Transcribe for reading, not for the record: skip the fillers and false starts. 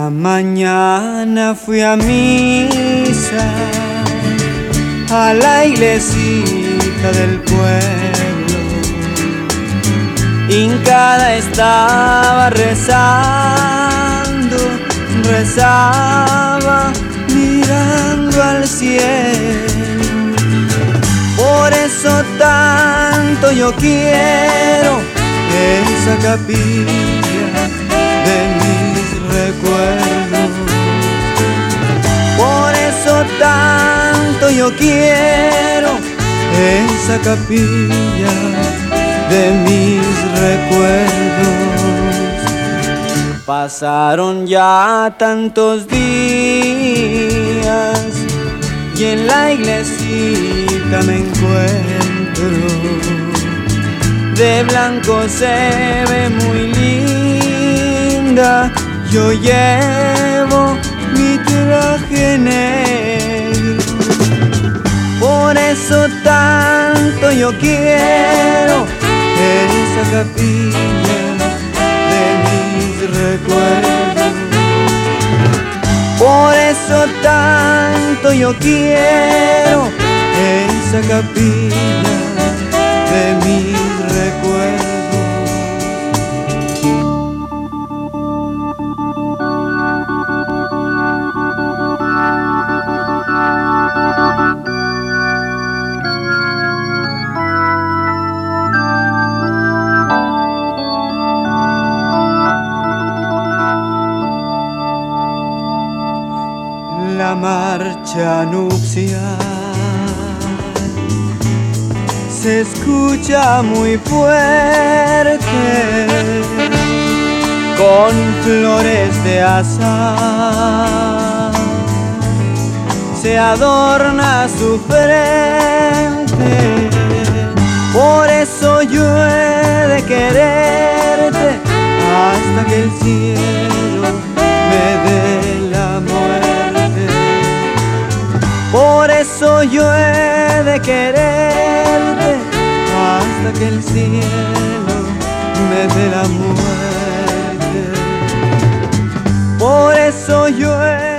la mañana fui a misa, a la iglesita del pueblo. Hincada estaba rezando, rezaba mirando al cielo. Por eso tanto yo quiero esa capilla de mis recuerdos. Por eso tanto yo quiero esa capilla de mis recuerdos. Pasaron ya tantos días y en la iglesita me encuentro. De blanco se ve muy linda, yo llevo mi traje negro. Por eso tanto yo quiero esa capilla de mis recuerdos. Por eso tanto yo quiero esa capilla de mis recuerdos. La marcha nupcial se escucha muy fuerte, con flores de azahar se adorna su frente. Por eso yo he de quererte hasta que el cielo me dé la muerte. Por eso yo he de quererte hasta que el cielo me dé la muerte. Por eso yo he